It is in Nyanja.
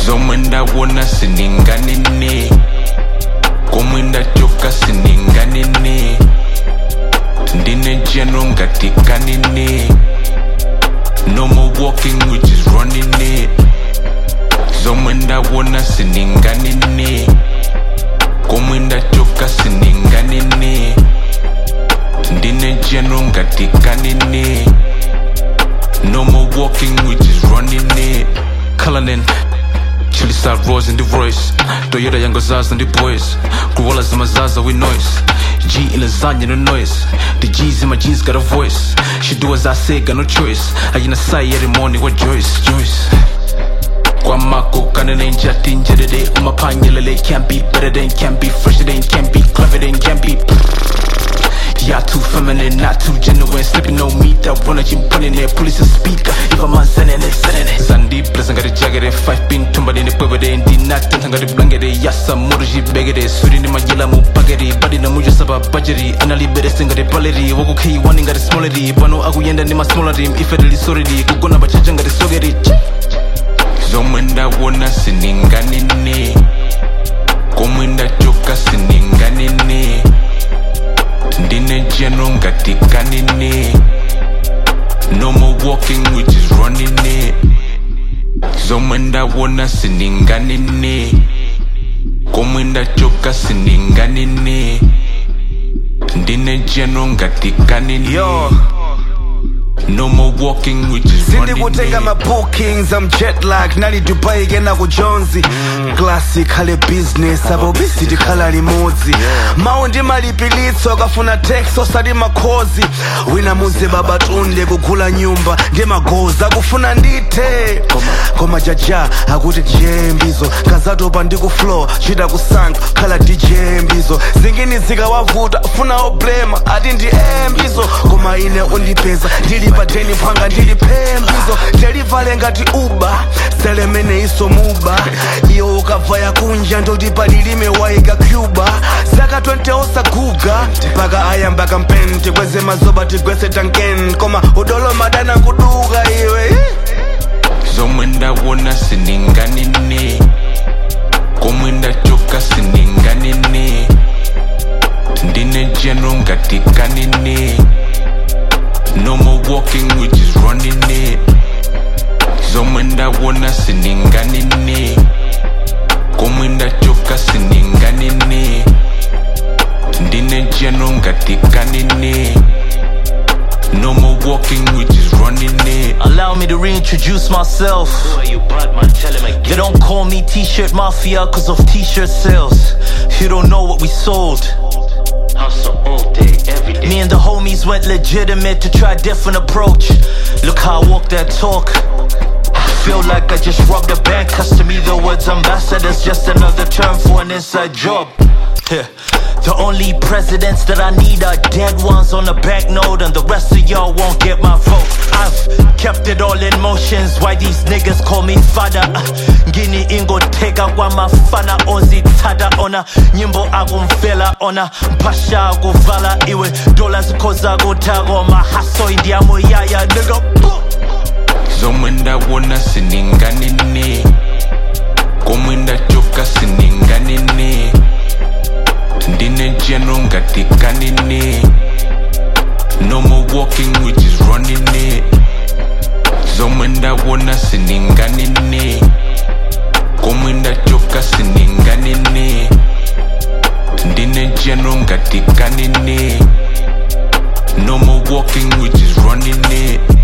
zomwe ndawona sininganene, komwe ndachoka sininganene, ndine general ngati kanene, no more walking which is running it. Zomwe ndawona sininganene, komwe ndachoka sininganene, ndine general ngati kanene, no more walking which is running it. Cullinan Chili side Rolls in the Royce, Toyota Yango Zaza and the boys, Corolla Zamazaza with noise, G in lasagna no noise, the G's in my jeans got a voice, she do as I say, got no choice, I in a side every morning with Joyce. Kwa mako kanene njati njede, umapanyelele can't be better than, can't be fresher than, can't be clever than, can't be. Yeah, too feminine, not too genuine. Slipping on me, that wanna jump on in here. Police a speaker, if I'm on sending it. Sandy, plus I got a jacket, 5 pin, tumba in the paper, and did not think I got the blanket. Yes, I'm more she begged it. Sweetie, my yellow mupagati, but in the mujas about budgetary. And I leave better singer the polity. Okay, one got a smallity. Pano Aguyenda in my smaller team. If it is sorry, go on about Changa the Sogeri. Zomenda wona sininganene, komwenda choka sininganene, ndine general ngati kanene, no more walking which is running it. Zomenda wona sininganene, komwenda choka sininganene, ndine general ngati kanene. Yo. No more walking which is running Sindi kuteka my bookings, I'm jet lagged. Nali Dubai gena ku Jonesy. Classic kale business, abo busy khala limozi. Maundi malipilitso kafuna text osati makhozi. Wina muze baba tunde kugula nyumba ngemagoza kufuna ndithe. Koma jaja akuti jembizo kazatopa ndi ku floor chita kusank khala DJ mbizo. Zingini zikawavuta funa oblema ati ndi embizo. Koma ine undipeza ndili pateni panga ndili pembizo. Delivale ngati Uber selemene iso muba. Iyo ukavaya kunja ndoti palilime waika Cuba. Saka 20 osaguga mpaka ayamba kampeni kweze mazoba tigwese tanken. Koma udolo madana kuduga iwe. Zomwe ndawona sininganene, komwe ndachoka sininganene, ndine general ngati kanene, no more walking which is running it. Zomwe ndawona sininganene, komwe ndachoka sininganene, ndine general ngati kanene, no more walking which is running it. Allow me to reintroduce myself. Who are you, bad man? Tell him again. They don't call me T-shirt mafia cause of T-shirt sales. You don't know what we sold. Hustle all day, every day. Me and the homies went legitimate to try a different approach. Look how I walk that talk. Feel like I just robbed a bank, cause to me the words ambassador's just another term for an inside job. Yeah. The only presidents that I need are dead ones on a banknote, and the rest of y'all won't get my vote. I've kept it all in motions, why these niggas call me father. Gini ingo tega wa mafana ozi tada ona. Nyimbo agumfela ona, pasha aguvala iwe. Dollars koza gutago mahaso indiamo yaya nigga. Zomwe ndawona sininganene, komwe ndachoka sininganene, ndine general ngati kanene, no more walking which is running it. Zomwe ndawona sininganene, komwe ndachoka sininganene, ndine general ngati kanene, no more walking which is running it.